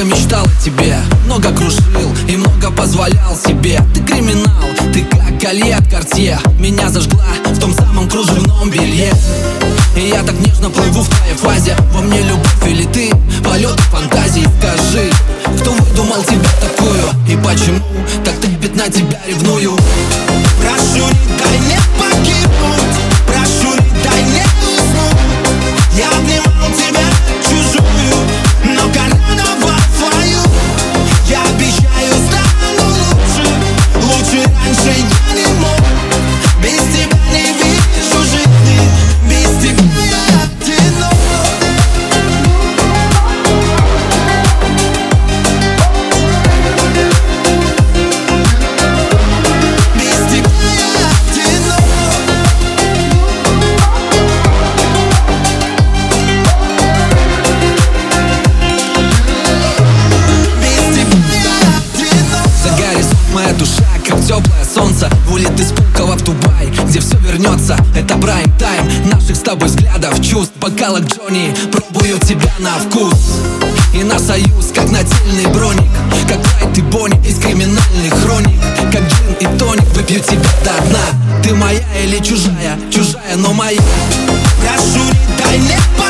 Много мечтал о тебе, много кружил и много позволял себе. Ты криминал, ты как колье от Картье. Меня зажгла в том самом кружевном белье. И я так нежно плыву в твоей фазе. Во мне любовь или ты, полеты фантазии. Скажи, кто выдумал тебя такую? И почему так трепет на тебя ревную? Прошу, не дай мне погибнуть, прошу, не дай мне уснуть. Я обнимал тебя чужую, но коронавал свою. Я обещаю, стану лучше, лучше раньше я не мог. Без тебя не вижу жизни, без тебя я одинок. Без тебя я одинок. Без тебя я одинок. Загорит моя душа, как теплое солнце. Улет из Пулково в Дубай, где все вернется. Это прайм-тайм наших с тобой взглядов, чувств. Бокалок Джонни, пробую тебя на вкус. И наш союз, как нательный броник, как Лайт и Бонни из криминальных хроник. Как джин и тоник, выпью тебя до дна. Ты моя или чужая, чужая, но моя. Прошу, не дай мне